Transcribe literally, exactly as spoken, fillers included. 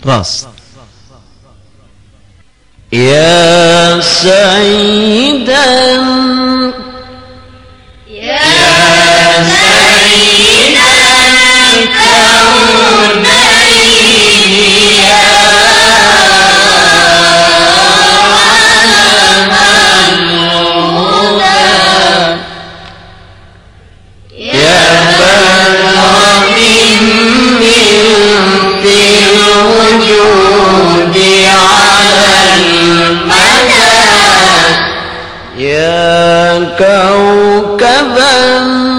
راس. يا سيدا يا سيد الكونين يا علم الهدى يا بدرا من ملك الوجود على المدى يا كوكبا